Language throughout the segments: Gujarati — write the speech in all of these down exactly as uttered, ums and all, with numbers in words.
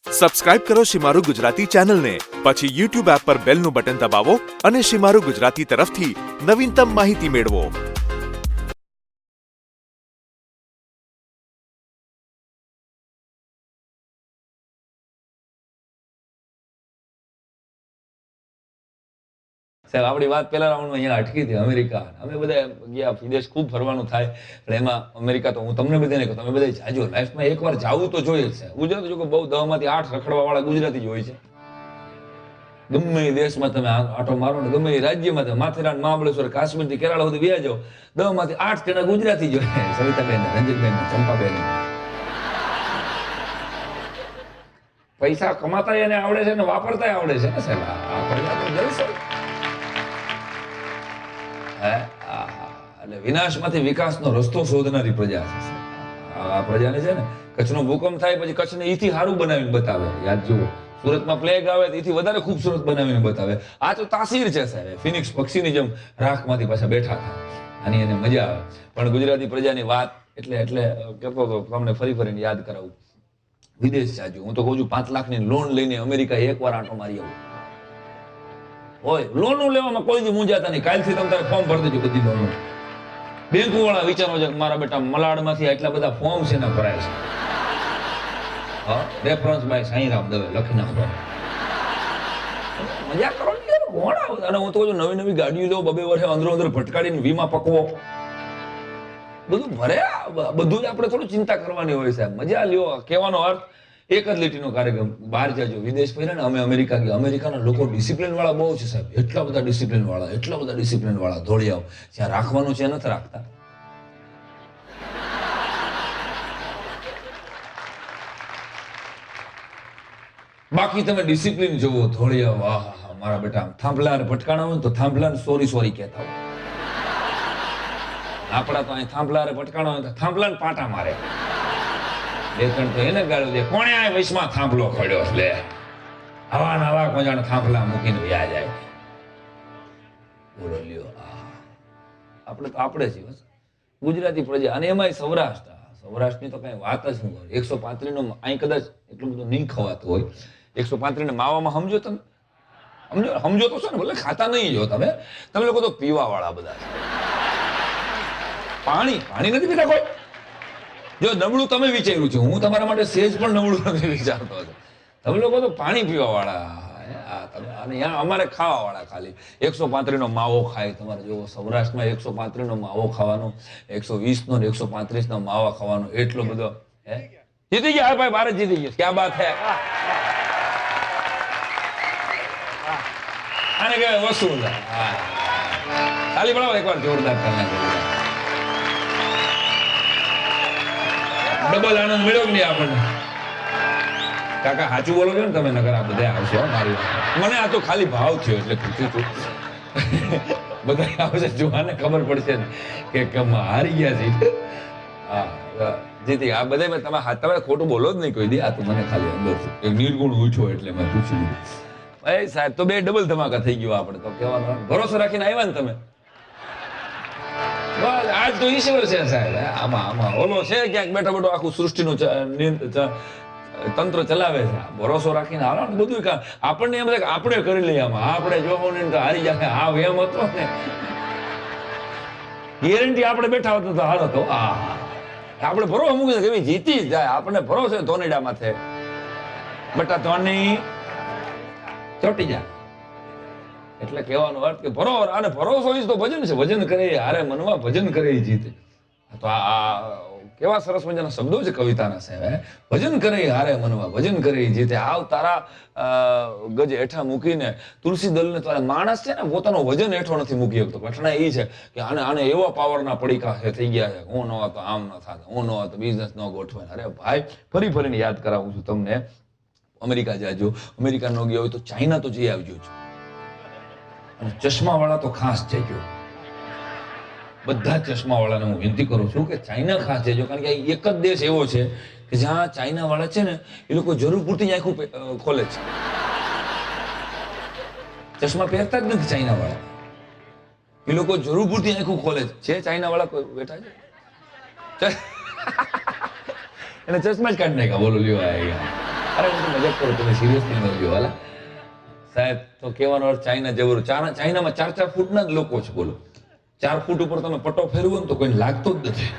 સબસ્ક્રાઇબ કરો શિમારું ગુજરાતી ચેનલને, પછી યુટ્યુબ એપ પર બેલનું બટન દબાવો અને શિમારું ગુજરાતી તરફથી નવીનતમ માહિતી મેળવો. સાહેબ આપણી વાત પહેલા રાઉન્ડમાં અહીંયા અટકી હતી અમેરિકા. અમે બધા ગયા વિદેશ ખૂબ ફરવાનું થાય, એટલે એમાં અમેરિકા તો હું તમને બધાને કહું, તમે બધા જાજો લાઈફમાં એકવાર જાવું તો જોઈએ છે. ગુજરાત જો કે બહુ દહ માંથી આઠ રખડવા વાળા ગુજરાતી જ હોય છે. ગમે એ દેશમાં તમે આટો મારો ને ગમે એ રાજ્યમાં તમે માથેરાન, મહાબળેશ્વર, કાશ્મીર થી કેરળ સુધી વ્યા જાઓ, દહ માંથી આઠ જણા ગુજરાતી જ હોય. સવિતાબેન, રંજીતબેન, ચંપાબેન. પૈસા કમાતા એને આવડે છે ને વાપરતા આવડે છે ને સાહેબ. આ પ્રજા તો જલસો. એટલે વિનાશમાંથી વિકાસનો રસ્તો શોધનારી પ્રજા છે આ પ્રજાને. છે ને કચ્છનો ભૂકંપ થાય પછી કચ્છને ઈથી સારું બનાવીને બતાવે. યાદ જુઓ, સુરતમાં પ્લેગ આવે એથી વધારે ખૂબસૂરત બનાવીને બતાવે. આ તો તાસીર છે સાહેબ, ફિનિક્સ પક્ષીની જેમ રાખમાંથી પાછા બેઠા થાય આની એને મજા આવે. પણ ગુજરાતી પ્રજાની વાત એટલે એટલે કહેતો હતો તમને ફરી ફરીને યાદ કરાવું, વિદેશ જાજો. હું તો કહું છું પાંચ લાખની લોન લઈને અમેરિકા એક વાર આંટો મારી આવું. હોય લોન લેવામાં કોઈ દી મૂંઝાતા નહીં. કાલથી તમે તારે ફોર્મ ભરી દેજો બધી લોન. બેંકો વાળા વિચારો છે મારા બેટા મલાડમાંથી એટલા બધા ફોર્મ છે ને ભરાય છે. હા, રેફરન્સ બાય સાંઈરામ દવે લખી નાખો. મજા કરો ને યાર, ઘોડા. અને હું તો કહું નવી નવી ગાડીઓ લો, બબે વર્ષે અંદરો અંદર ભટકાડીને વીમા પકવો, બધું ભરે. બધું જ આપણે થોડું ચિંતા કરવાની હોય સાહેબ. મજા લ્યો. કહેવાનો અર્થ એક જ લીટીનો કાર્યક્રમ. બહાર જાજો, વિદેશ ફર્યા ને અમે અમેરિકા ગયા. અમેરિકાના લોકો ડિસિપ્લિન વાળા બહુ છે સાહેબ. એટલા બધા ડિસિપ્લિન વાળા, એટલા બધા ડિસિપ્લિન વાળા. ધોળી આવ જ્યાં રાખવાનું છે નથી રાખતા. બાકી તમે ડિસિપ્લિન જોવો, ધોળી આવ. આહા, મારા બેટા થાંભલા ભટકાણા હોય તો થાંભલા સોરી સોરી કહેતા હોય. આપડા તો અહીં થાંભલા ભટકાણા હોય તો થાંભલા પાટા મારે. બે ત્રણ તો એને ગાળ્યું છે, કોણે આ વૈશમાં થાંભલો ખડ્યો લે. હવા નવા કોજાણ થાંભલા મૂકીને વ્યા જાય. બોલો લ્યો, આપણે તો આપણે છીએ ગુજરાતી પ્રજા. અને એમાંય સૌરાષ્ટ્ર. સૌરાષ્ટ્રની તો કઈ વાત જ ન કરો. એકસો પાંત્રીસ નો અહીં કદાચ એટલું બધું નહીં ખવાતું હોય. એકસો પાંત્રીસ ને માવામાં સમજો તમે, સમજો સમજો તો છો ને, ભલે ખાતા નહીં જો તમે. તમે લોકો તો પીવા વાળા બધા છે. પાણી પાણી નથી પીતા કોઈ. જો નબળું તમે વિચાર્યું છે, હું તમારા માટે સેજ પણ નબળું નથી વિચારતો. તમે લોકો તો પાણી પીવા વાળા અને અહીંયા અમારે ખાવા વાળા. ખાલી એકસો પાંત્રીસ નો માવો ખાય. તમારે જો સૌરાષ્ટ્રમાં એકસો પાંત્રીસ નો માવો ખાવાનો, એકસો વીસ નો એકસો પાંત્રીસ નો માવા ખાવાનો, એટલો બધો. હે જીતી ગયા ભાઈ, ભારત જીતી ગયો. ક્યાં બાત હે. આને કહેવાય વસૂલ. ખાલી પડાવો એકવાર જોરદાર કરના. ડબલ આનંદ મળ્યો કે નહીં આપણને? કાકા સાચું બોલો છો ને તમે, નગર આ બધા આવશે મારી. મને આ તો ખાલી ભાવ થયો એટલે પૂછ્યું છું. બધા આવશે, જોવાને ખબર પડશે ને કે હારી ગયા છે. હા જીતી. આ બધા તમે તમે ખોટું બોલો જ નહીં કોઈ દી. આ તો મને ખાલી અંદર એક નિર્ગુણ ઉઠ્યો એટલે મેં પૂછી લીધું. ભાઈ સાહેબ તો બે ડબલ ધમાકા થઈ ગયો. આપણે તો કહેવાનો ભરોસો રાખીને આવ્યા ને તમે. બસ આજ તો ઈશ્વર છે સાહેબ. આમાં આમાં ઓલો છે ક્યાંક બેઠો બેઠો આખું સૃષ્ટિનું તંત્ર ચલાવે છે. ભરોસો રાખીને હાલો ને બધું કામ. આપણને એમ થાય કે આપણે કરી લઈએ આમાં, આપણે જોવો ને તો હારી જાય. આ એમ હતો ને, ગેરંટી આપણે બેઠા હોત તો હાલો તો આ આપણે ભરોસો મૂકી કે જીતી જ જાય. આપણને ભરોસો ધોનીડા માથે, બટા ધોની ચોટી જાય. એટલે કહેવાનો અર્થ કે ભરોસો. અને ભરોસો ઈ તો ભજન છે. ભજન કરે હારે મનમાં, ભજન કરે જીતે. તો આ કેવા સરસ મજાના શબ્દો છે કવિતાના સાહેબ. ભજન કરે હારે મનમાં, ભજન કરે જીતે. આવ તારા ગજ હેઠા મૂકીને તુલસી દલને તારા. માણસ છે ને પોતાનો વજન હેઠો નથી મૂકી શકતો. ઘટના એ છે કે આને આને એવા પાવરના પડીકા થઈ ગયા છે. હું ન હોત તો આમ ન થાત, હું ન હોત તો બિઝનેસ ન ગોઠવાય. અરે ભાઈ ફરી ફરીને યાદ કરાવું છું તમને, અમેરિકા જાજો. અમેરિકા ન ગયા હોય તો ચાઇના તો જઈ આવજો. અને ચશ્મા વાળા તો ખાસ જજો. બધા ચશ્મા વાળાને હું વિનંતી કરું છું કે ચાઇના ખાસ જજો. કારણ કે એક જ દેશ એવો છે કે જ્યાં ચાઇના વાળા છે ને એ લોકો જરૂર પૂરતી આંખું ખોલે છે. ચશ્મા પહેરતા જ નથી ચાઇના વાળા. એ લોકો જરૂર પૂરતી આંખું ખોલે છે. ચાઇના વાળા કોઈ બેઠા છે એને ચશ્મા જ કાઢી નાખ્યા. બોલો લ્યો. અરે હું તો મજાક કરું, તમે સિરિયસલી ન લ્યો હાલા સાહેબ. તો કહેવાનો અર્થ ચાઇના જબરું. ચાઇના ચાઇનામાં ચાર ચાર ફૂટના જ લોકો છે બોલો. ચાર ફૂટ ઉપર તમે પટ્ટો ફેરવો ને તો કોઈને લાગતો જ નથી.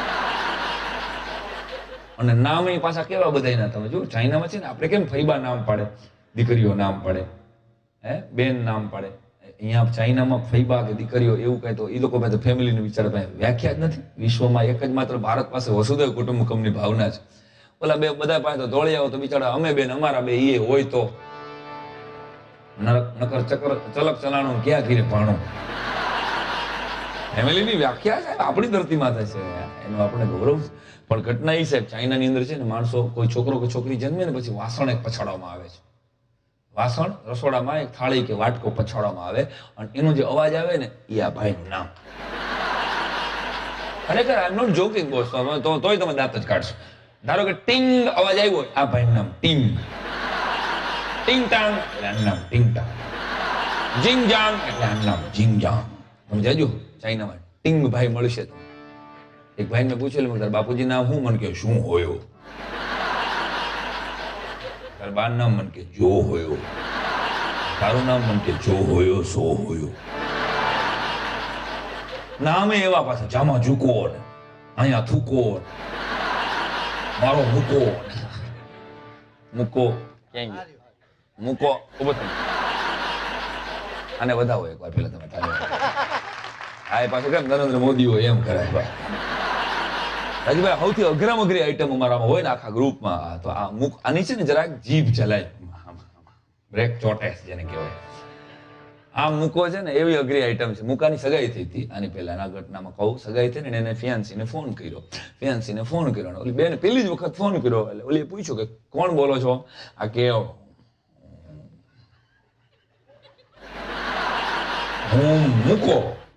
અને નામ એ પાછા કેવા બધાયના તમે જો ચાઇનામાં છે ને, આપણે કેમ ફૈબા નામ પાડે, દીકરીઓ નામ પાડે, હે બેન નામ પાડે, અહીંયા ચાઇનામાં ફૈબા કે દીકરીઓ એવું કઈ તો એ લોકો પાસે ફેમિલીની વિચાર વ્યાખ્યા જ નથી. વિશ્વમાં એક જ માત્ર ભારત પાસે વસુધૈવ કુટુંબકમની ભાવના છે. ઓલા બે બધા પાસે તો દોડી આવો તો બિચારા અમે બેન અમારા બે એ હોય તો નકર ચક્ર ચલક ચલાણું ક્યાં ઘીરે પાણું. ફેમિલીની વ્યાખ્યા છે આપણી ધરતીમાં થશે, એનું આપણે ગૌરવ. પણ ઘટના એ સાહેબ ચાઇનાની અંદર છે ને, માણસો કોઈ છોકરો કે છોકરી જન્મે ને પછી વાસણ એક પછાડવામાં આવે છે. વાસણ રસોડામાં એક થાળી કે વાટકો પછાડવામાં આવે અને એનો જે અવાજ આવે ને એ આ ભાઈનું નામ. ખરેખર I am not joking boss, તો તોય તમે દાંત જ કાઢશો. ધારો કે ટિંગ અવાજ આવ્યો, આ ભાઈનું નામ ટિંગ. ટિંગ ટાંગ એટલે આનું નામ ટિંગ ટાંગ. જીંગ જાંગ એટલે આનું નામ જીંગ જાંગ. તમે જજો ચાઇનામાં ટિંગ ભાઈ મળશે. એક ભાઈ મેં પૂછેલું તાર બાપુજી નામ શું? મને કે શું હોયો. તાર બાર નામ મને કે જો હોયો. તારું નામ મને કે જો હોયો સો હોયો. નામે એવા પાછા જામા ઝૂકો ને અહીંયા થૂકો મારો મૂકો મૂકો ક્યાંય મૂકો ઉભો થાય. આને વધાવો એક વાર પેલા તમે આ પાછું કેમ નરેન્દ્ર મોદી હોય એમ કરાય ભાઈ. રાજુભાઈ સૌથી અઘરામ અઘરી આઈટમ અમારામાં હોય ને આખા ગ્રુપમાં તો આ મુખ આની છે ને જરાક જીભ ચલાય, બ્રેક ચોટે જેને કહેવાય. આ મૂકો છે ને એવી અઘરી આઈટમ છે. મૂકાની સગાઈ થઈ હતી આની પહેલા ઘટનામાં કહું. સગાઈ થઈ ને એને ફિયાન્સીને ફોન કર્યો. ફિયાન્સીને ફોન કર્યો ઓલી બેન પેલી જ વખત ફોન કર્યો એટલે ઓલી પૂછ્યું કે કોણ બોલો છો? આ કે હું મૂકો.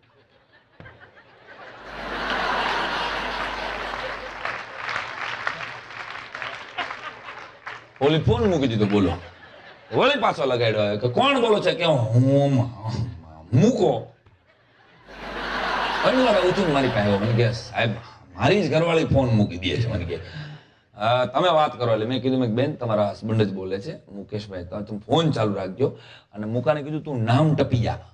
ઓલી ફોન મૂકી દીધો. બોલો વળી પાછો લગાડ્યો કે કોણ બોલો છે? કે હું મૂકો. ઘણી વાર ઉઠું મારી પાસે મને કે સાહેબ મારી જ ઘરવાળી ફોન મૂકી દે છે. મને કે તમે વાત કરો. એટલે મેં કીધું મેં બેન તમારા હસબન્ડ જ બોલે છે મુકેશભાઈ, તમે ફોન ચાલુ રાખજો. અને મુકાને કીધું તું નામ ટપી જા,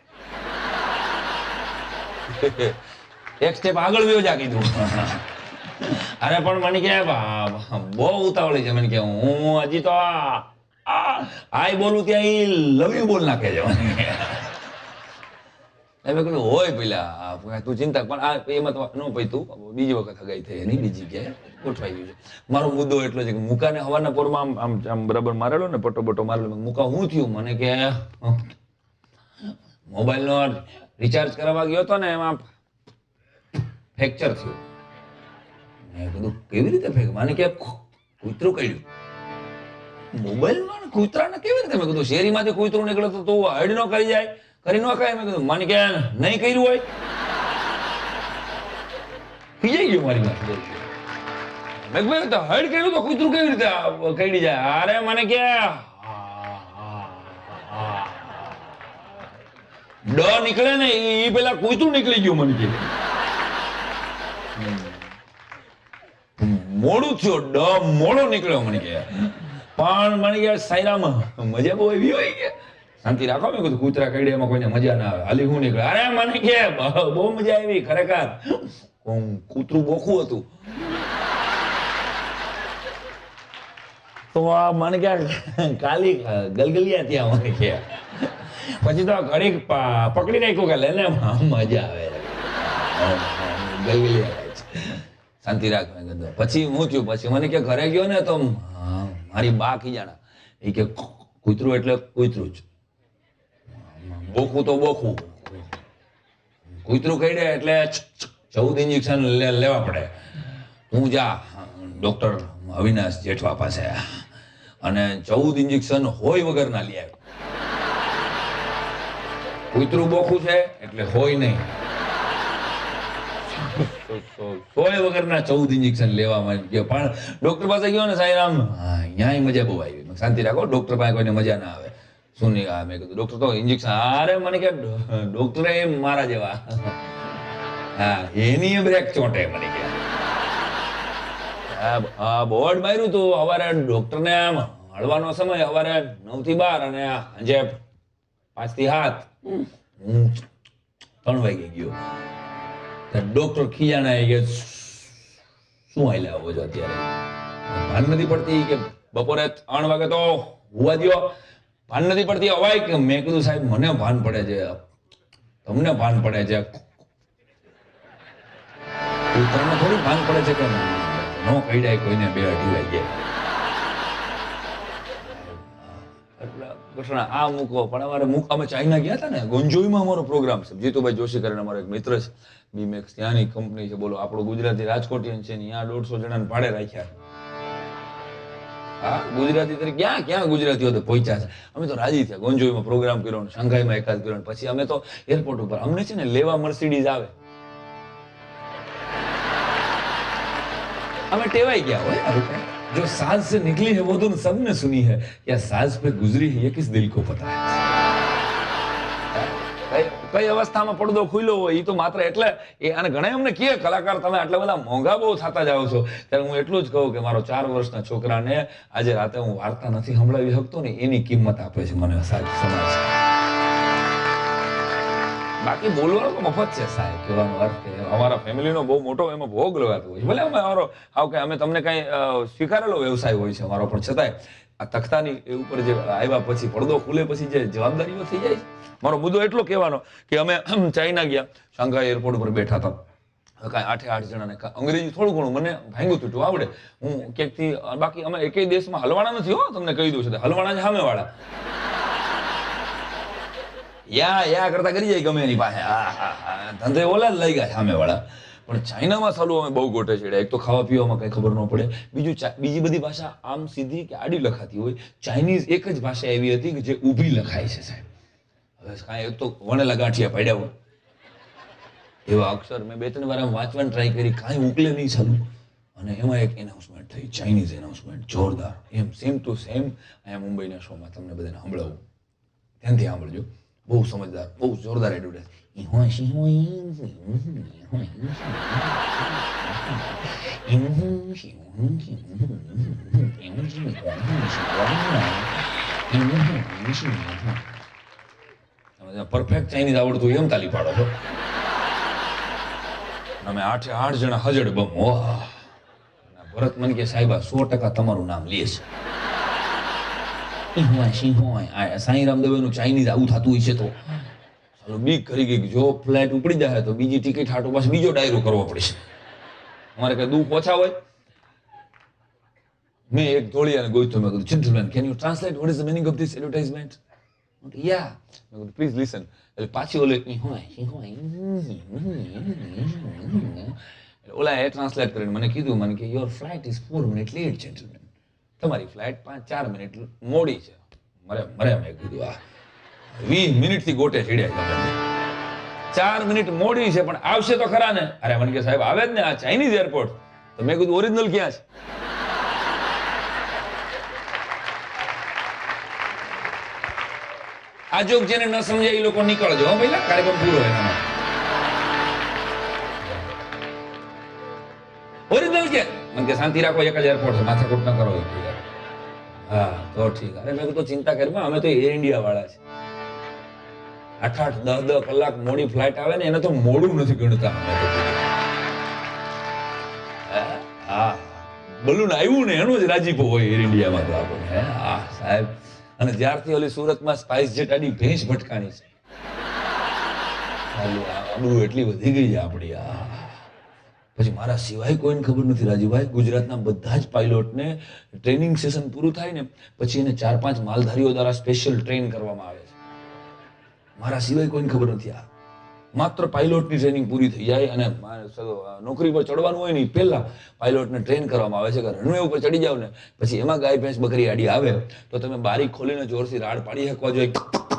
એક સ્ટેપ આગળ વ્યો જા કીધું. અરે પણ મને કે બહુ ઉતાવળી છે. મને કે હું હજી તો આઈ બોલું ત્યાં ઈ લવ યુ બોલ નાખે છે. મેં કીધું હોય પેલા તું ચિંતા પણ આ એમાં તો ન ભાઈ તું બીજી વખત હગાઈ થઈ એની બીજી ક્યાંય ગોઠવાઈ ગયું છે. મારો મુદ્દો એટલો છે કે મુકાને હવાના પોરમાં આમ આમ બરાબર મારેલો ને પટો બટો મારેલો. મુકા હું થયું? મને કે મોબાઈલ નો રિચાર્જ કરાવવા ગયો હતો ને એમાં ફ્રેક્ચર થયું. મેં કીધું કેવી રીતે ફેંક? મને કે કૂતરું કર્યું. મોબાઈલમાં કૂતરાને કેવી રીતે? મેં કીધું શેરીમાંથી કૂતરું નીકળે તો તું હડ ન કરી જાય, કરી ન ખાય. મેં કીધું મને કે નહીં કર્યું હોય. ખીજાઈ ગયું મારી વાત. મેં કીધું હડ કર્યું તો કૂતરું કેવી રીતે કરી જાય? અરે મને કે ડ નીકળે ને એ પેલા કૂતરું નીકળી ગયું. મને કે મોડું થયું, ડ મોડો નીકળ્યો. મને કે પણ મને કે સાયરામ મજા બહુ એવી હોય કે શાંતિ રાખો. મેં કીધું કૂતરા કઈડે એમાં કોઈને મજા ના આવે, હાલી હું નીકળે. અરે મને કે બહુ મજા આવી ખરેખર. કૂતરું બોખું હતું. તો આ મને કે કાલી ગલગલિયા ત્યાં. મને કે પછી તો ઘડી પકડી નાખ્યું કે લે ને મજા આવે ગલગલિયા. શાંતિ રાખ. મેં કીધું પછી હું થયું? પછી મને કે ઘરે ગયો ને તો મારી બા ખીજાણા. એ કે કૂતરું એટલે કૂતરું જ, બોખું તો બોખું. કૂતરું કહીડે એટલે ચૌદ ઇન્જેક્શન લેવા પડે. હું જા ડોક્ટર અવિનાશ જેઠવા પાસે અને ચૌદ ઇન્જેક્શન હોય વગર ના લઈ આવ્યો. કૂતરું બોખું છે એટલે હોય નહીં, સોય વગરના ચૌદ ઇન્જેક્શન લેવામાં ગયો. પણ ડોક્ટર પાસે ગયો ને સાહેબ અહીંયા મજા બહુ આવી. શાંતિ રાખો, ડોક્ટર પાસે કોઈને મજા ના આવે. શું નહીં? મેં કીધું ડોક્ટર તો ઇન્જેક્શન. અરે મને કે ડોક્ટરે મારા જેવા હા એની બ્રેક ચોંટે. મને કે હા બોર્ડ માર્યું તું સવારે ડોક્ટરને આમ હળવાનો સમય સવારે નવ થી બાર અને સાંજે પાંચ થી સાત હું ત્રણ વાગે ગયો. ડોક્ટર ખીજાણા કે શું હાલ્યા આવો છો અત્યારે, ભાન નથી પડતી કે બપોરે ત્રણ વાગે તો હોવા દ્યો, ભાન નથી પડતી અવાય કે મેં કીધું સાહેબ મને ભાન પડે છે, તમને ભાન પડે છે, તમને થોડું ભાન પડે છે કે નો કઈડાય કોઈને બે અઢી વાગે. એટલે આ મૂકો પણ અમારે મૂક અમે ચાઇના ગયા હતા ને ગોંજોઈમાં અમારો પ્રોગ્રામ છે. જીતુભાઈ જોશી કરીને અમારો એક મિત્ર છે, બીમેક્સ ત્યાંની કંપની છે. બોલો આપણો ગુજરાતી રાજકોટિયન છે ને ત્યાં દોઢસો જણાને ભાડે રાખ્યા. હા ગુજરાતી તરીકે ક્યાં ક્યાં ગુજરાતીઓ તો પહોંચ્યા છે. અમે તો રાજી થયા. ગોંજોઈમાં પ્રોગ્રામ કર્યો, શાંઘાઈમાં એકાદ કર્યો, પછી અમે તો એરપોર્ટ ઉપર અમને છે ને લેવા મર્સિડીઝ આવે, हमें टेवाई क्या हो यार, जो साज से निकली है वो तो सबने सुनी है, क्या साज पे गुजरी है ये किस दिल को पता है. કઈ અવસ્થામાં પડદો ખુલ્યો હોય એ તો માત્ર એટલે એ અને ઘણા અમને કહે કલાકાર તમે આટલા બધા મોંઘા બહુ થતા જાઓ છો, ત્યારે હું એટલું જ કહું કે મારો ચાર વર્ષના છોકરાને આજે રાતે હું વાર્તા નથી સંભળાવી શકતો ને એની કિંમત આપે છે મને સમાજ. બાકી બોલવાનો તો મફત છે સાહેબ, કહેવાનો અર્થ કે અમારા ફેમિલીનો બહુ મોટો એમાં ભોગ લેવાતો હોય છે. ભલે અમે અમારો આવ કે અમે તમને કઈ સ્વીકારેલો વ્યવસાય હોય છે અમારો, પણ છતાંય આ તખ્તાની ઉપર જે આવ્યા પછી પડદો ખુલે પછી જે જવાબદારીઓ થઈ જાય છે. મારો મુદ્દો એટલો કહેવાનો કે અમે ચાઇના ગયા, શાંઘાઈ એરપોર્ટ ઉપર બેઠા હતા, કાંઈ આઠે આઠ જણાને અંગ્રેજી થોડું ઘણું મને ભાંગું તૂટું આવડે, હું ક્યાંકથી બાકી અમે એકેય દેશમાં હલવાના નથી હો, તમને કહી દઉં છું હલવાના જ સામે વાળા યા યા કરતા કરી જાય ગમે એની પાસે, ધંધે ઓલા જ લઈ ગયા સામે વાળા. પણ ચાઇનામાં સાલું અમે બહુ ગોટે ચડ્યા. એક તો ખાવા પીવામાં કઈ ખબર ન પડે, બીજું બીજી બધી ભાષા આમ સીધી કે આડી લખાતી હોય. ચાઇનીઝ એક જ ભાષા એવી હતી કે જે ઊભી લખાય છે સાહેબ. હવે કાંઈ એક તો વણેલા ગાંઠિયા પડ્યા હોય એવા અક્ષર મેં બે ત્રણ વાર આમ વાંચવાની ટ્રાય કરી, કાંઈ ઉકલે નહીં ચાલુ. અને એમાં એક એનાઉન્સમેન્ટ થઈ, ચાઇનીઝ એનાઉન્સમેન્ટ જોરદાર, એમ સેમ ટુ સેમ અહીંયા મુંબઈના શોમાં તમને બધાને સંભળાવું, ધ્યાનથી સાંભળજો. બહુ સમજદાર, બહુ જોરદાર એડવર્ટાઇઝ. પરફેક્ટ ચાઇનીઝ આવડતું એમ તાલી પાડો છો. અમે આઠે આઠ જણા હજડ બમ. ભરત મન કે સાહેબા સો ટકા તમારું નામ લે છે. સાંઈ રામદેવ નું ચાઇનીઝ આવું થતું હોય છે તો બીક કરી ગઈ, જો ફ્લાઇટ ઉપડી જાય તો બીજી ટિકિટ હાટો પાછો બીજો ડાયરો કરવો પડશે. અમારે કઈ દુઃખ ઓછા હોય. મેં એક ધોળિયાને ગોઈતો, મેં કીધું gentleman can you translate what is the meaning of this advertisement? Yeah મેં કીધું પ્લીઝ લિસન. એટલે પાછી ઓલે ઓલા એ ટ્રાન્સલેટ કરીને મને કીધું, મને કે your flight is four minute late gentleman, તમારી ફ્લાઇટ પાંચ ચાર મિનિટ મોડી છે. મરે મરે મેં કીધું આ વીસ મિનિટ થી ગોટે ચડ્યા તમે, ચાર મિનિટ મોડી છે પણ આવશે તો ખરા ને? અરે મને કે સાહેબ આવે જ ને, આ ચાઇનીઝ એરપોર્ટ. તો મેં કીધું ઓરિજિનલ ક્યાં છે? આ જોક જેને ન સમજાય એ લોકો નીકળજો હો પહેલા, કાર્યક્રમ પૂરો એનામાં. ઓરિજિનલ કે મને કે શાંતિ રાખો, એક જ એરપોર્ટ છે, માથાકૂટ ન કરો. હા તો ઠીક. અરે મેં કીધું ચિંતા કરી, અમે તો એર ઇન્ડિયા વાળા છે. આઠ આઠ દસ દસ કલાક મોડી ફ્લાઇટ આવે ને એને તો મોડું નથી ગણતા. હા બલૂન આવ્યું ને એનો જ રાજીપો હોય એર ઇન્ડિયામાં તો આપણને. હા સાહેબ, અને જ્યારથી ઓલી સુરતમાં સ્પાઇસ જેટ આડી ભેંસ ભટકાણી છે, આબરૂ એટલી વધી ગઈ છે આપણી. આ પછી મારા સિવાય કોઈને ખબર નથી રાજીભાઈ, ગુજરાતના બધા જ પાયલોટને ટ્રેનિંગ સેશન પૂરું થાય ને પછી એને ચાર પાંચ માલધારીઓ દ્વારા સ્પેશિયલ ટ્રેન કરવામાં આવે છે. મારા સિવાય કોઈને ખબર નથી. આ માત્ર પાયલોટની ટ્રેનિંગ પૂરી થઈ જાય અને નોકરી પર ચડવાનું હોય ને પહેલા પાયલોટને ટ્રેન કરવામાં આવે છે કે રનવે ઉપર ચડી જાવ ને પછી એમાં ગાય ભેંસ બકરી આડી આવે તો તમે બારી ખોલીને જોરથી રાડ પાડી શકવા જોઈએ.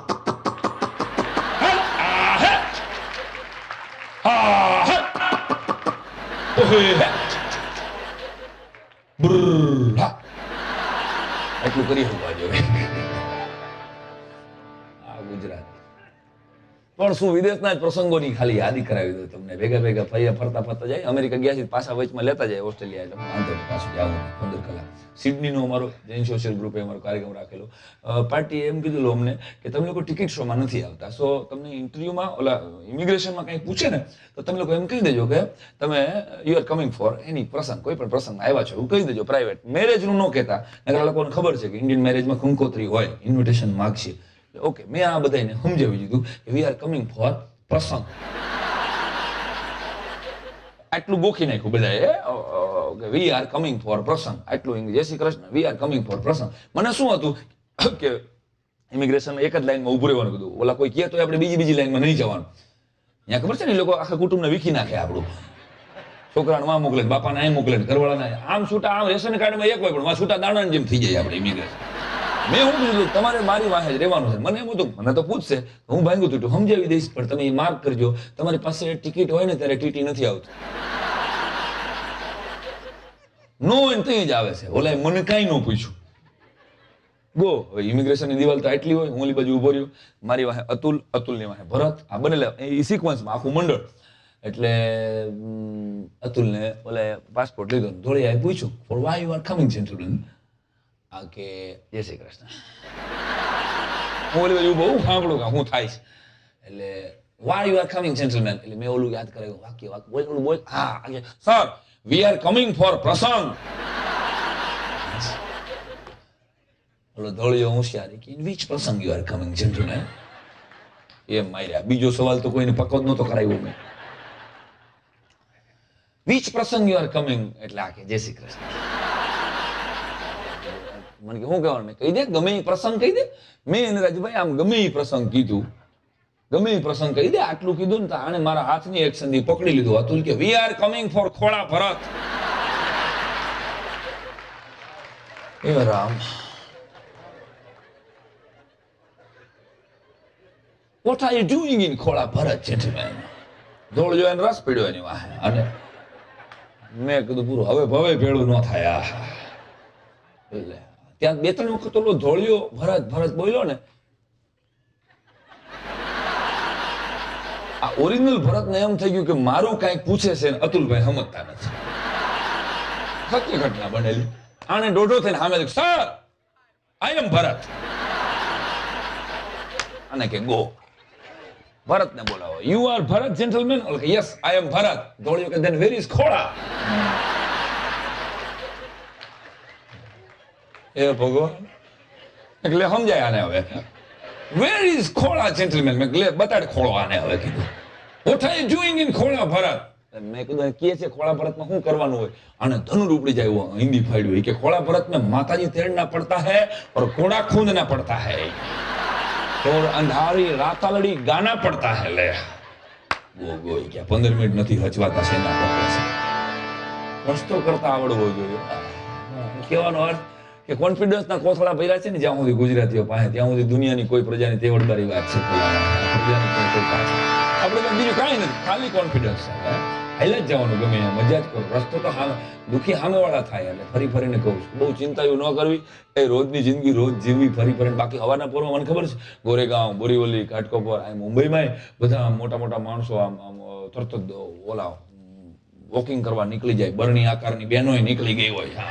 એટલું કરી શકવા જોઈએ. આ ગુજરાત પણ શું વિદેશના જ પ્રસંગોની ખાલી યાદી કરાવી દઉં તમને. ભેગા ભેગા ફર્યા ફરતા ફરતા જાય. અમેરિકા ગયા છે પાછા વચમાં લેતા જાય ઓસ્ટ્રેલિયા, એટલે વાંધો નહીં, પાછું જવું પંદર કલાક. સિડનીનો અમારો જૈન સોશિયલ ગ્રુપે અમારો કાર્યક્રમ રાખેલો. પાર્ટીએ એમ કીધું અમને કે તમે લોકો ટિકિટ શોમાં નથી આવતા, સો તમને ઇન્ટરવ્યુમાં ઓલા ઇમિગ્રેશનમાં કંઈ પૂછે ને તો તમે લોકો એમ કહી દેજો કે તમે you are coming for any પ્રસંગ, કોઈ પણ પ્રસંગ આવ્યા છો એવું કહી દેજો. પ્રાઇવેટ મેરેજનું ન કહેતા, નકર લોકોને ખબર છે કે ઇન્ડિયન મેરેજમાં કંકોત્રી હોય, ઇન્વિટેશન માગશે. ઓકે, મેં આ બધાને સમજાવી દીધું કે વી આર કમિંગ ફોર પ્રસંગ. આટલું ગોખી નાખ્યું બધાએ કે વી આર કમિંગ ફોર પ્રસંગ, આટલું જય Shri Krishna, we are coming for પ્રસંગ. મને શું હતું કે ઇમિગ્રેશન એક જ લાઈનમાં ઉભું રહેવાનું કીધું. ઓલા કોઈ કહે તો આપણે બીજી બીજી લાઈનમાં નહીં જવાનું. ત્યાં ખબર છે ને, એ લોકો આખા કુટુંબને વીખી નાખે. આપણું છોકરાને માં મોકલે, બાપાને અહીં મોકલે, ઘરવાળાને આમ છૂટા, આમ રેશન કાર્ડમાં એક હોય પણ છૂટા દાણાની જેમ થઈ જાય આપણે ઇમિગ્રેશન. મેં હું કીધું તમારે મારી વાહે જ રહેવાનું છે. મને એમ હતું મને તો પૂછશે, હું ભાંગ્યું તું સમજાવી દઈશ, પણ તમે એ માર્ક કરજો તમારી પાસે ટિકિટ હોય ને ત્યારે ટીટી નથી આવતું. નો હોય ત્યાં જ આવે છે. ઓલા મને કઈ ન પૂછ્યું. ગો હવે ઇમિગ્રેશનની દિવાલ તો આટલી હોય. હું ઓલી બાજુ ઉભો રહ્યો, મારી વાહે અતુલ, અતુલની વાહે ભરત, આ બનેલા એ સિક્વન્સમાં આખું મંડળ. એટલે અતુલને ઓલા પાસપોર્ટ લીધો, ધોળિયાએ પૂછ્યું for why you are coming gentleman. આ કે જય શ્રી કૃષ્ણ. હું ઓલી બાજુ બહુ સાંભળું કે હું થાય છે. એટલે why you are coming gentleman. એટલે મેં ઓલું યાદ કરાવ્યું, વાક્ય વાક્ય બોલ ઓલું બોલ. હા sir we are coming for પ્રસંગ. ઓલો ધોળિયો હોશિયારી કે ઇન વિચ પ્રસંગ યુ આર કમિંગ જેન્ટલમેન. એમ માર્યા. બીજો સવાલ તો કોઈને પકડ નહોતો કરાવ્યો મેં. વિચ પ્રસંગ યુ આર કમિંગ. એટલે આ કે જય શ્રી કૃષ્ણ. મને કે શું કહેવાનું? મેં કહી દે ગમે એ પ્રસંગ કહી દે. મેં એને રાજભાઈ આમ ગમે એ પ્રસંગ કીધું, ગમે એ પ્રસંગ કહી દે. આટલું કીધું ને તો આણે મારા હાથની એક સંધિ પકડી લીધું. અતુલ કે વી આર કમિંગ ફોર ખોળા ભરત. એ Ram, what are you doing in ખોળા ભરત gentleman? દોડજો એને રસ પડ્યો એની વાહે. અને મેં કીધું પૂરું, હવે ભવે ભેળું ન થાય. એટલે ત્યાં બે ત્રણ વખત ઓલો ધોળિયો ભરત ભરત બોલ્યો ને, આ ઓરિજિનલ ભરતને એમ થઈ ગયું કે મારું કઈક પૂછે છે ને અતુલભાઈ સમજતા નથી. સત્ય ઘટના બનેલી. આને દોઢો થઈને સામે સર આઈ એમ ભરત. અને કે ગો ભરતને બોલાવો. You are Bharat gentleman. Yes I am Bharat. ધોળિયો કે ધેન વેર ઇઝ ખોળા. એ ભગવાન, એટલે સમજાય આને હવે. વેર ઇઝ ખોળા જેન્ટલમેન. મેં લે બતાડ ખોળો આને હવે કીધું. What are you doing in ખોળા ભરત. મેં કીધું કે છે ખોળા ભરતમાં શું કરવાનું હોય? અને ધનુર ઉપડી જાય હિન્દી ફાડ્યું કે ખોળા ભરત में माताजी तेड़ना पड़ता है और घोड़ा खूंदना पड़ता है और अंधारी रातालड़ी गाना पड़ता है. ले ગો ગો કે પંદર મિનિટ નથી હચવાતા છે ના પડે. રસ્તો કરતા આવડવો જોઈએ. કહેવાનો અર્થ કે કોન્ફિડન્સ ના કોથળા ભર્યા છે ને જ્યાં સુધી ગુજરાતીઓ પાસે, ત્યાં સુધી દુનિયાની કોઈ પ્રજાની તેવડબારી વાત છે. આપણે બીજું કાંઈ નથી, ખાલી કોન્ફિડન્સ છે. હાઈલા જ જવાનું, ગમે મજા જ કરો. રસ્તો તો દુઃખી સામેવાળા થાય. એટલે ફરી ફરીને કહું છું, બહુ ચિંતાયું ન કરવી. એ રોજની જિંદગી રોજ જીવવી ફરી ફરીને. બાકી હવાના પોરમાં મને ખબર છે ગોરેગાંવ, બોરીવલી, ઘાટકોપર, આ મુંબઈમાં બધા મોટા મોટા માણસો આમ આમ તરત જ ઓલા વોકિંગ કરવા નીકળી જાય. બરણી આકારની બહેનો નીકળી ગઈ હોય,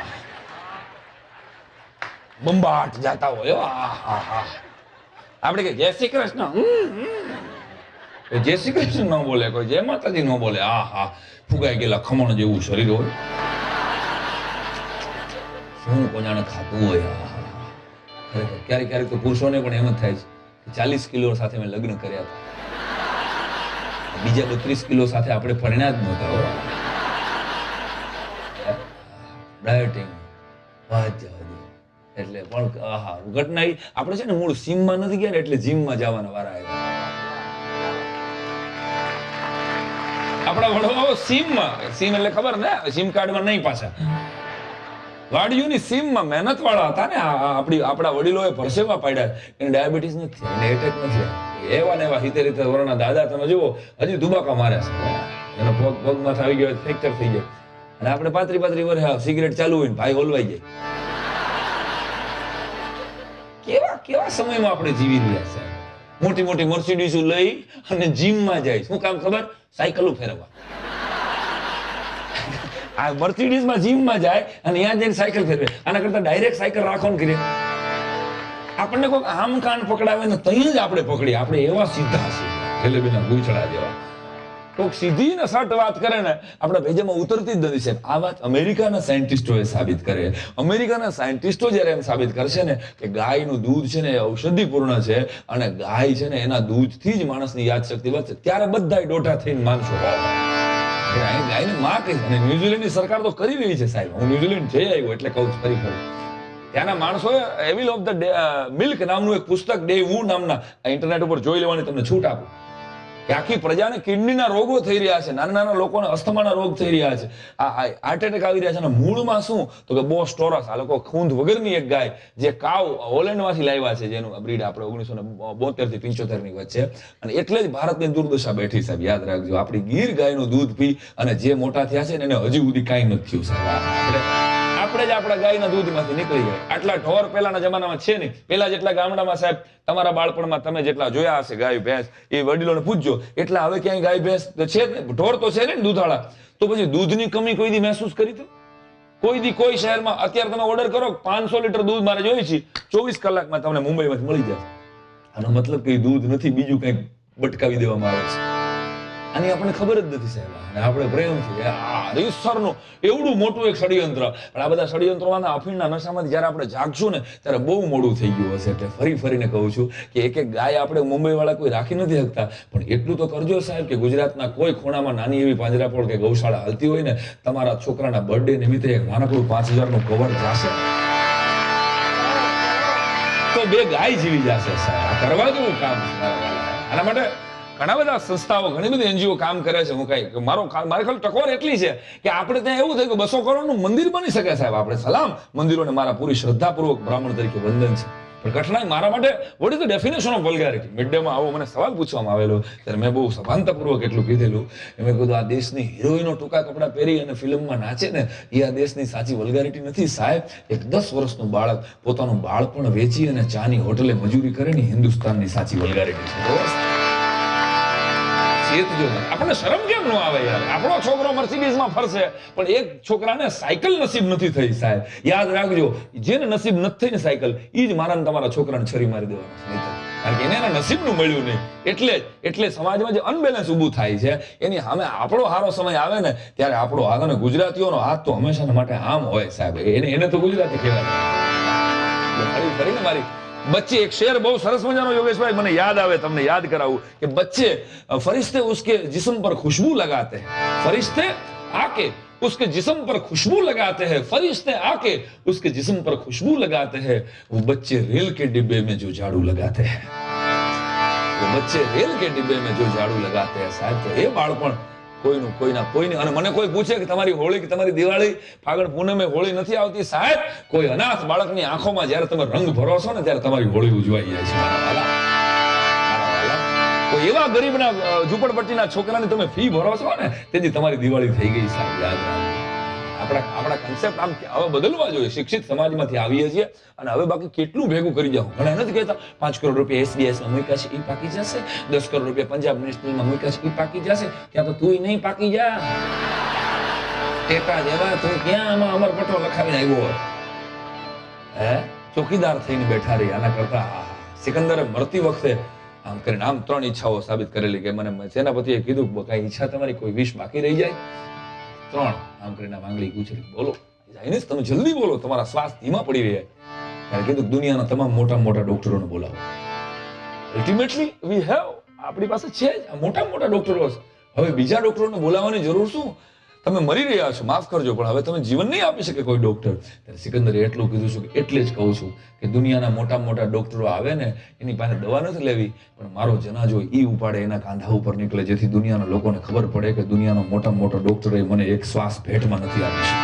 બંબાટ જાતા હોય. આપણે કે જય શ્રી કૃષ્ણ, જય શ્રી કૃષ્ણ ન બોલે કોઈ, જય માતાજી ન બોલે. આ હા ફુગાઈ ગયેલા ખમણ જેવું શરીર હોય. શું કોજાણે ખાતું હોય. ખરેખર ક્યારેક ક્યારેક તો પુરુષોને પણ એમ જ થાય છે કે ચાલીસ કિલો સાથે મેં લગ્ન કર્યા હતા, બીજા બત્રીસ કિલો સાથે આપણે પરણ્યા જ નહોતા. ડાયટિંગ વાત જવા દે. એટલે પણ હા ઘટના આપણે છે ને મૂળ સીમમાં નથી ગયા ને, એટલે જીમમાં જવાના વારા આવ્યા. આપણા વડવાઓ સીમમાં, સીમ એટલે ખબર ને, સીમ કાર્ડમાં નહીં પાછા. વાડીઓની સીમમાં મહેનત વાળા હતા ને. આપણી આપણા વડીલોએ પરસેવા પાડ્યા. એને ડાયાબિટીસ નથી, એને એટેક નથી. એવા ને એવા હિતે રીતે વરના દાદા તમે જુઓ હજી દુબાકા મારે છે. એનો પગ પગમાં આવી ગયો, ફ્રેક્ચર થઈ જાય. અને આપણે પાંત્રી પાંત્રી વર્ષ સિગરેટ ચાલુ હોય ને ભાઈ હોલવાઈ જાય. કેવા કેવા સમયમાં આપણે જીવી રહ્યા છે. મોટી મોટી મર્સિડીઝો લઈ અને જીમમાં જાય. શું કામ ખબર? સાયકલો ફેરવવા. આ મર્સિડીઝમાં જીમમાં જાય અને ત્યાં જઈને સાયકલ ફેરવે. આના કરતા ડાયરેક્ટ સાયકલ રાખો ને કરીએ. આપણને કોઈક આમ કાન પકડાવે ને તઈ જ આપણે પકડીએ. આપણે એવા સીધા છીએ જલેબીના ગુંચડા જેવા. કોઈક સીધી ને સટ વાત કરે ને આપણા ભેજામાં ઉતરતી જ નથી સાહેબ. આ વાત અમેરિકાના સાયન્ટિસ્ટોએ સાબિત કરે. અમેરિકાના સાયન્ટિસ્ટો જ્યારે એમ સાબિત કરશે ને કે ગાયનું દૂધ છે ને ઔષધિપૂર્ણ છે અને ગાય છે ને એના દૂધથી જ માણસની યાદશક્તિ વધશે, ત્યારે બધા ડોટા થઈને માનશો. ગાયને માં કહી. અને ન્યુઝીલેન્ડની સરકાર તો કરી રહી છે સાહેબ. હું ન્યુઝીલેન્ડ જઈ આવ્યો એટલે કહું છું ફરી ફરી. ત્યાંના માણસોએ એવિલ ઓફ ધ મિલ્ક નામનું એક પુસ્તક ડે વુ નામના ઇન્ટરનેટ ઉપર જોઈ લેવાની તમને છૂટ આપું કે આખી પ્રજાને કિડનીના રોગો થઈ રહ્યા છે, નાના નાના લોકોને અસ્થમાના રોગ થઈ રહ્યા છે, આ હાર્ટ એટેક આવી રહ્યા છે. અને મૂળમાં શું તો કે બોસ ટોરસ, આ લોકો ખૂંદ વગરની એક ગાય જે કાવ હોલેન્ડમાંથી લાવ્યા છે, જેનું બ્રીડ આપણે ઓગણીસો ને બોતેર થી પિંચોતેર ની વચ્ચે. અને એટલે જ ભારતની દુર્દશા બેઠી સાહેબ. યાદ રાખજો, આપણી ગીર ગાયનું દૂધ પી અને જે મોટા થયા છે ને એને હજી સુધી કાંઈ નથી થયું સાહેબ. આપણે આપણે જ આપણા ગાયના દૂધમાંથી નીકળી ગયા. આટલા ઢોર પહેલાના જમાનામાં છે નહીં. પેલા જેટલા ગામડામાં સાહેબ તમારા બાળપણમાં તમે જેટલા જોયા હશે ગાય ભેંસ, એ વડીલોને પૂછજો, એટલા હવે ક્યાંય ગાય ભેંસ છે જ ને. ઢોર તો છે ને દૂધાળા. તો પછી દૂધની કમી કોઈ દી મહેસૂસ કરી તો? કોઈ દી કોઈ શહેરમાં અત્યારે તમે ઓર્ડર કરો પાંચસો લીટર દૂધ મારે જોઈએ છે, ચોવીસ કલાકમાં તમને મુંબઈમાંથી મળી જાય. આનો મતલબ કે દૂધ નથી, બીજું કંઈક બટકાવી દેવામાં આવે છે. આની આપણને ખબર જ નથી સાહેબ. અને આપણે પ્રેમથી આ રીતસરનું એવડું મોટું એક ષડયંત્ર. પણ આ બધા ષડયંત્રોના અફીણના નશામાંથી જ્યારે આપણે જાગશું ને ત્યારે બહુ મોડું થઈ ગયું હશે. એટલે ફરી ફરીને કહું છું કે એક એક ગાય આપણે મુંબઈ વાળા કોઈ રાખી નથી શકતા, પણ એટલું તો કરજો સાહેબ કે ગુજરાતના કોઈ ખૂણામાં નાની એવી પાંજરાપોળ કે ગૌશાળા હાલતી હોય ને, તમારા છોકરાના બર્થડે નિમિત્તે એક નાનકડું પાંચ હજાર નું કવર જશે તો બે ગાય જીવી જશે સાહેબ. આ કરવા જેવું કામ છે. આના માટે ઘણા બધા સંસ્થાઓ, ઘણી બધી એનજીઓ કામ કરે છે. હું કઈ મારો મારી ખાલી ટકોર એટલી છે કે આપણે ત્યાં એવું થયું કે બસો કરોડનું મંદિર બની શકે સાહેબ. આપણે સલામ મંદિરોને મારા પૂરી શ્રદ્ધાપૂર્વક બ્રાહ્મણ તરીકે વંદન છે. પણ કઠણાઈ મારા માટે what is the definition of vulgarity? Mid day માં આવો મને સવાલ પૂછવામાં આવેલો ત્યારે મેં બહુ સભાનતાપૂર્વક એટલું કીધેલું કે મેં કીધું આ દેશની હિરોઈનો ટૂંકા કપડાં પહેરી અને ફિલ્મમાં નાચે ને એ આ દેશની સાચી વલ્ગારિટી નથી સાહેબ. એક દસ વર્ષનું બાળક પોતાનું બાળપણ વેચી અને ચાની હોટલે મજૂરી કરે ને હિન્દુસ્તાનની સાચી વલ્ગારિટી છે. આપણને શરમ કેમ ન આવે યાર? આપણો છોકરો મર્સિડીઝમાં ફરશે પણ એક છોકરાને સાયકલ નસીબ નથી થઈ સાહેબ. યાદ રાખજો, જેને નસીબ નથી થઈ ને સાયકલ, એ જ મારા તમારા છોકરાને છરી મારી દેવાનો. કારણ કે એને એના નસીબનું મળ્યું નહીં. એટલે જ એટલે સમાજમાં જે અનબેલેન્સ ઊભું થાય છે એની સામે આપણો સારો સમય આવે ને ત્યારે આપણો હાથ, અને ગુજરાતીઓનો હાથ તો હંમેશા માટે આમ હોય સાહેબ. એને એને તો ગુજરાતી કહેવાય. ફરી ફરીને મારી बच्चे एक शेर बहुत सरस मजानो योगेश भाई મને યાદ આવે, તમને યાદ કરાવું કે बच्चे फरिश्ते उसके जिस्म पर खुशबू लगाते हैं, फरिश्ते आके उसके जिस्म पर खुशबू लगाते हैं, फरिश्ते आके उसके जिस्म पर खुशबू लगाते हैं, वो बच्चे रेल के डिब्बे में जो झाड़ू लगाते हैं, वो बच्चे रेल के डिब्बे में जो झाड़ू लगाते हैं साहब. तो એ બાળપણ કોઈનું કોઈના કોઈને. અને મને કોઈ પૂછે કે તમારી હોળી કે તમારી દિવાળી ફાગણ પૂનમે હોળી નથી આવતી સાહેબ, કોઈ અનાથ બાળકની આંખોમાં જ્યારે તમે રંગ ભરો છો ને ત્યારે તમારી હોળી ઉજવાઈ જાય છે મારા વાલા. મારા વાલા, કોઈ એવા ગરીબના ઝૂંપડપટ્ટીના છોકરાની તમે ફી ભરો છો ને તેથી તમારી દિવાળી થઈ ગઈ સાહેબ. યાદ રાખજો, આપણા આપણા કન્સેપ્ટ આમ હવે બદલવા જોઈએ. શિક્ષિત સમાજમાંથી આવીએ છીએ અને હવે બાકી કેટલું ભેગું કરી જાઉં. ઘણા નથી કહેતા પાંચ કરોડ રૂપિયા એસબીઆઈમાં મૂક્યા છે એ પાકી જશે, દસ કરોડ રૂપિયા પંજાબ નેશનલમાં મૂક્યા છે એ પાકી જશે. ત્યાં તો તું નહીં પાકી જા ટેટા જેવા. તું ક્યાં આમાં અમર પટો લખાવીને આવ્યો હોય હે? ચોકીદાર થઈને બેઠા રહી. આના કરતા સિકંદરે મરતી વખતે આમ કરીને આમ ત્રણ ઈચ્છાઓ સાબિત કરેલી કે મને સેનાપતિએ કીધું કઈ ઈચ્છા તમારી કોઈ વિશ બાકી રહી જાય? ત્રણ. આમ કરીને આંગળી ગુચરી બોલો જાઈને તમે જલ્દી બોલો, તમારા શ્વાસ ધીમા પડી રહ્યા. ત્યારે કીધું દુનિયાના તમામ મોટા મોટા ડોક્ટરોને બોલાવો. અલ્ટિમેટલી વી હેવ, આપણી પાસે છે જ મોટા મોટા ડોક્ટરો. હવે બીજા ડોક્ટરોને બોલાવવાની જરૂર શું? તમે મરી રહ્યા છો, માફ કરજો, પણ હવે તમે જીવન નહીં આપી શકે કોઈ ડોક્ટર. ત્યારે સિકંદરે એટલું કીધું છું કે એટલે જ કહું છું કે દુનિયાના મોટા મોટા ડોક્ટરો આવે ને એની પાસે દવા નથી લેવી, પણ મારો જનાજો ઈ ઉપાડે, એના કાંધા ઉપર નીકળે, જેથી દુનિયાના લોકોને ખબર પડે કે દુનિયાનો મોટા મોટા ડોક્ટરે મને એક શ્વાસ ભેટમાં નથી આપી શકે.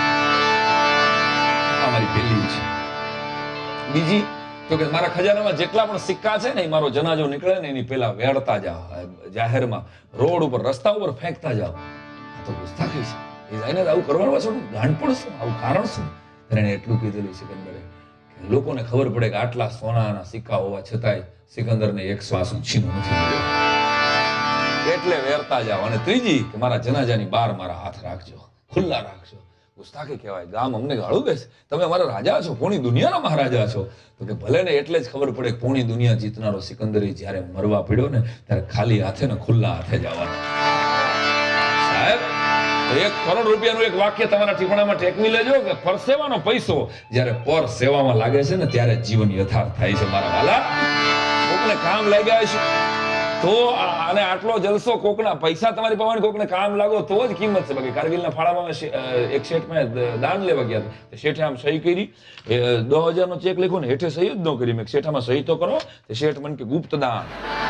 આ મારી પહેલી છે. બીજી તો કે મારા ખજાનામાં જેટલા પણ સિક્કા છે ને એ મારો જનાજો નીકળે ને એની પેલા વેડતા જાઓ, જાહેરમાં રોડ ઉપર રસ્તા ઉપર ફેંકતા જાઓ. આ તો ગુસ્તાખી છે. એ જાઈને આવું કરવાનું પાછું ગાંડપણ શું, આવું કારણ શું? એને એટલું કીધેલું સિકંદરે કે લોકોને ખબર પડે કે આટલા સોનાના સિક્કા હોવા છતાંય સિકંદરને એક શ્વાસ ઉછીનો નથી મળ્યો, એટલે વેરતા જાઓ. અને ત્રીજી કે મારા જનાજાની બહાર મારા હાથ રાખજો, ખુલ્લા રાખજો. ગુસ્તાખી કહેવાય, ગામ અમને ગાળું દેશે, તમે અમારા રાજા છો, પૂરી દુનિયાના મહારાજા છો. તો કે ભલે ને એટલે જ ખબર પડે કે પૂરી દુનિયા જીતનારો સિકંદરી જ્યારે મરવા પડ્યો ને ત્યારે ખાલી હાથે ને ખુલ્લા હાથે જવાનો. સાહેબ, એક કરોડ રૂપિયાનું એક વાક્ય તમારા ટીપણામાં ટેકવી લેજો કે પરસેવાનો પૈસો જ્યારે પર સેવામાં લાગે છે ને ત્યારે જીવન યથાર્થ થાય છે. મારા વાલા, કોકને કામ લાગ્યા છે તો અને આટલો જલસો, કોકના પૈસા તમારી પાસે, કોકને કામ લાગો તો જ કિંમત છે. બાકી કારગિલના ફાળામાં એક શેઠમાં દાન લેવા ગયા હતા, શેઠે આમ સહી કરી, દો હજાર નો ચેક લખ્યો ને હેઠે સહી જ ન કરી. મેં શેઠામાં સહી તો કરો. શેઠ મને કે ગુપ્ત દાન.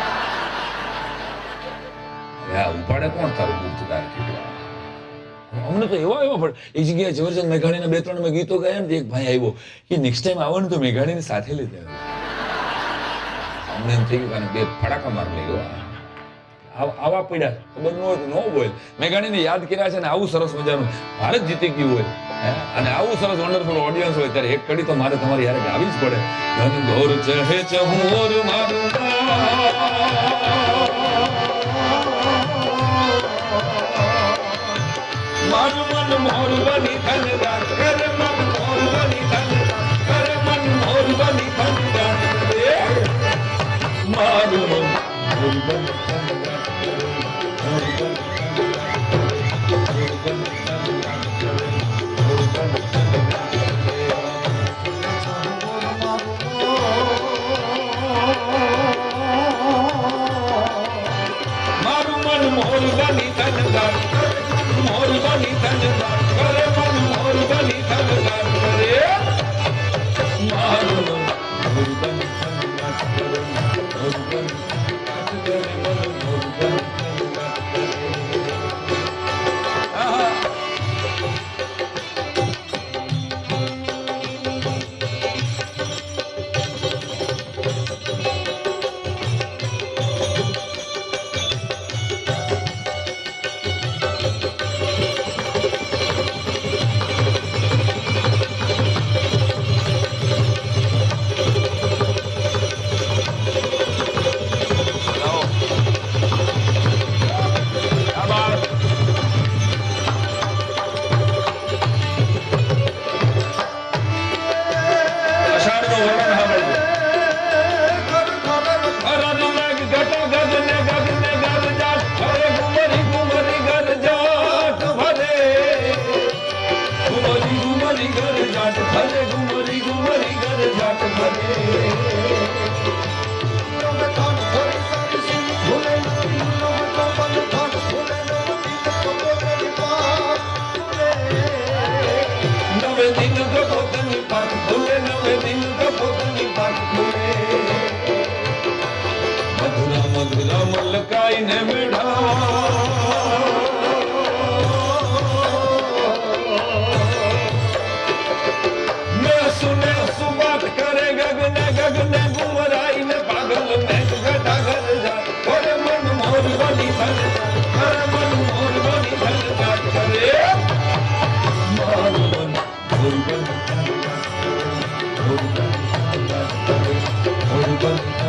ઉપાડે કોણ તારું ગુપ્ત દાન કીધું? અમને તો એવા એવા પડે. એ જગ્યાએ ઝવેરચંદ મેઘાણીના બે ત્રણ મેં ગીતો ગાયા ને, એક ભાઈ આવ્યો કે નેક્સ્ટ ટાઈમ આવો ને તો મેઘાણીને સાથે લઈ જાય. અમને એમ થઈ ગયું બે ફટાકા માર લઈ ગયો. આવા પડ્યા, ખબર ન હોય તો ન બોલ. મેઘાણીને યાદ કર્યા છે ને આવું સરસ મજાનું ભારત જીતી ગયું હોય અને આવું સરસ વન્ડરફુલ ઓડિયન્સ હોય ત્યારે એક કડી તો મારે તમારી યારે આવી જ પડે. ઘનઘોર ચહે ચહુર મારું મારું મન મોર બની ધનદાર કરે, મન મોર બની ધનદાર કરે, મન મોર બની ધનદાર કરે, મારું મન મોર બની ધનદાર કરે, મોર બની ધનદાર કરે, મોર બની ધનદાર કરે, મોર બની ધનદાર કરે. મારું મન મોર બની ધનદાર કરે, મોર બની ધનદાર કરે, મન મોર બની ધનદાર કરે, મારું મન મોર બની ધનદાર કરે, મોર બની ધનદાર કરે, મન મોર બની ધનદાર કરે. મધુરા મલકાઈને મેં સુને સુબાત કરે ગગને ગગને ગુમરાઈને પાગલ મેં ઘટા ઘર જા ઓરે મન મોર બની ધનદાર કરે, મન મોર બની ધનદાર કરે, મારું મન મોર બની ધનદાર કરે, મોર બની ધનદાર કરે, મોર બની